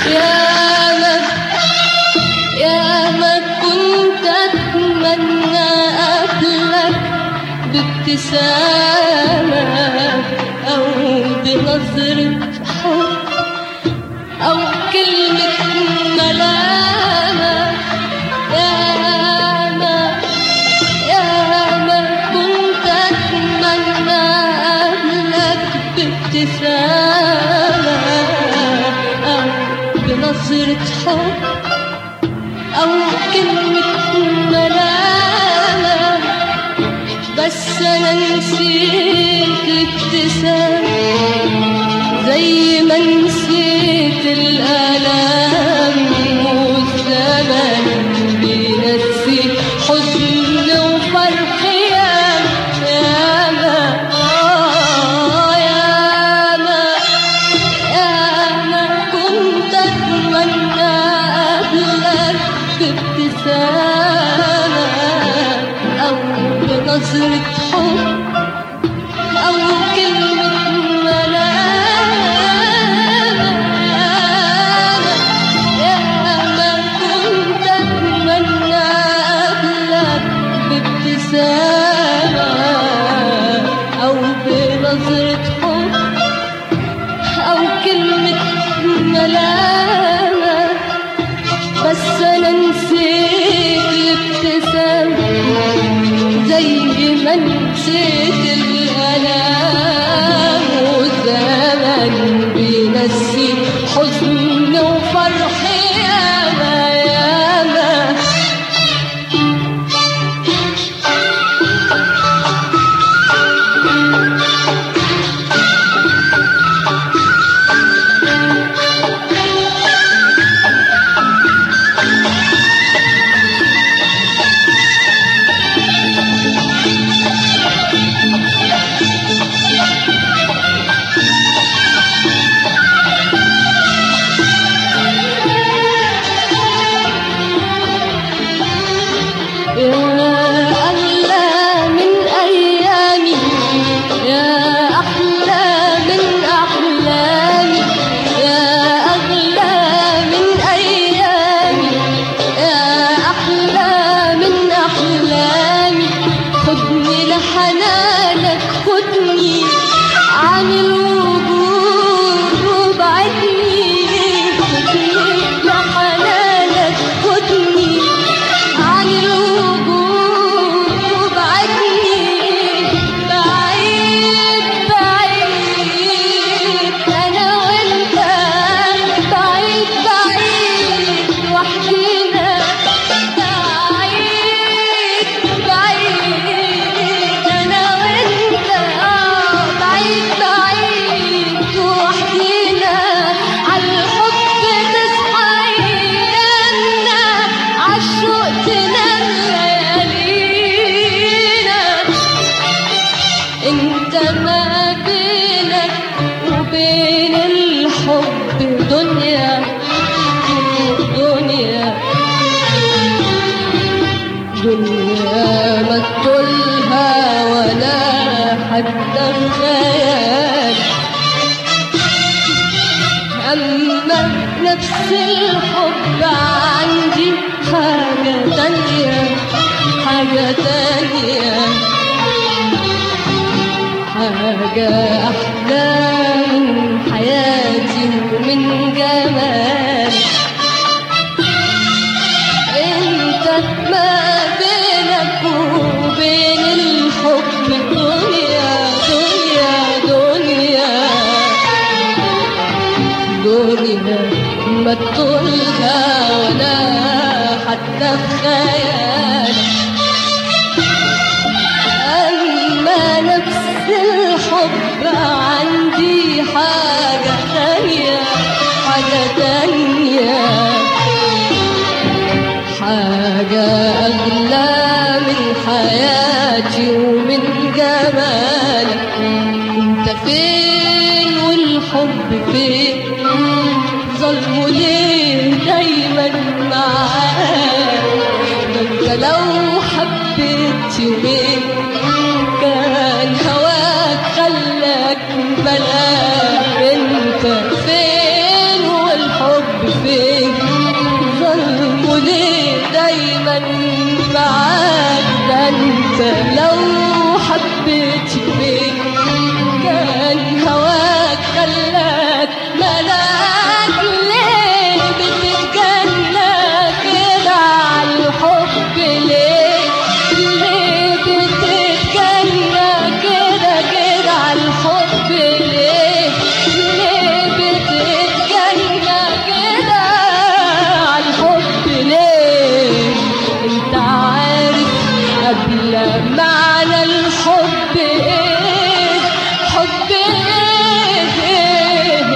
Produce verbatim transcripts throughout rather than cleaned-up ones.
ياما ياما كنت أتمنى أقابلك بابتسامة أو بنظرة حب أو كلمة ملامة. ياما ياما كنت أتمنى أقابلك بابتسامة أو بنظرة حب أو كلمة ملامة، بس أنا نسيت الابتسامة زي ما نسيت الآلام، والزمن بينسي حزن وفرح. ياما آه ياما ياما كنت أتمنى أقابلك بابتسامة أو بنظرة حب أو كلمة ملامة. ياما كنت أتمنى أقابلك بابتسامة أو بنظرة حب أو كلمة ملامة، بس أنا نسيت الابتسامة زي ما نسيت الألام، والزمن بينسي حزن وفرح. ياما ياما حنانك خدني عن الوجود وبعدني، خدني لحنانك خدني عن الوجود وبعدني، بعيد بعيد أنا وأنت، بعيد بعيد وحدينا، بعيد بعيد أنا وأنت، بعيد بعيد وحدينا، عالحب تصحى أيامنا، عالشوق تنام ليالينا. انت ما بينك وبين الحب دنيا دنيا دنيا ما تطولها ولا حتى الخيال، أما نفس الحب عندي حاجة تانية، حاجة تانية، حاجة أحلى من حياتي ومن جمالي. انت ما بينك وبين الحب دنيا دنيا دنيا دنيا ما تطولها ولا حتى بخيال، أما نفس الحب عندي حاجة تانية، حاجة تانية، حاجة أغلى من حياتي ومن جمالك. انت فين والحب فين؟ ظلمه ليه دايما معاك؟ انت لو حبيت يومين كان هواك خلاك بلاك. انت فين والحب دايما معاك. ده انت لو حبيت بيك كان هواك خلاك ملاك. ليه بتتجنى كده عالحب؟ ليه ليه بتتجنى كده كده عالحب؟ ليه ليه بتتجنى كده عالحب؟ ليه انت عارف قبل معنى الحب ايه؟ حب ايه؟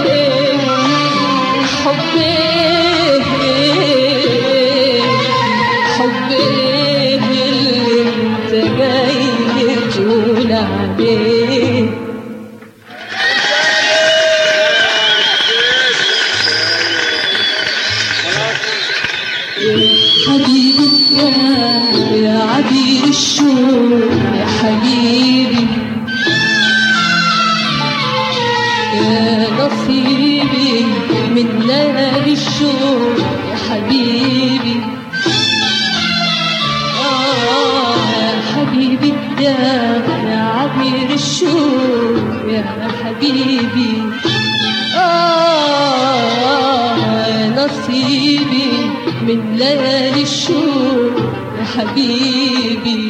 حب ايه؟ حب ايه اللي انت جاي تقول عليه؟ حبيبي يا يا عبير الشوق يا حبيبي، يا نصيبي من نار الشوق يا حبيبي. آه يا حبيبي يا يا عبير الشوق يا حبيبي. آه نصيبي من ليالي الشوق يا حبيبي.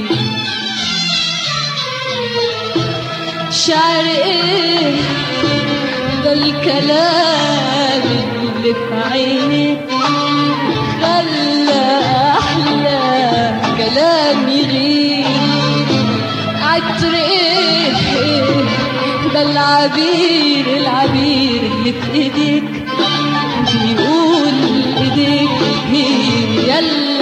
شعر ايه ده الكلام اللي في عينك خلى احلى كلام يغيب؟ عطر ايه ده العبير العبير اللي في ايديك بيقول ايديك هي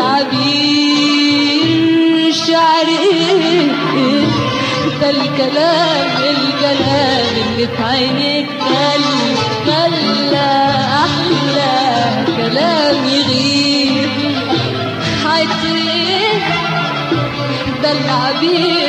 العبير. شعر ايه ده الكلام الكلام اللي في عينيك خلى احلى كلام يغيب؟ عطر ايه ده العبير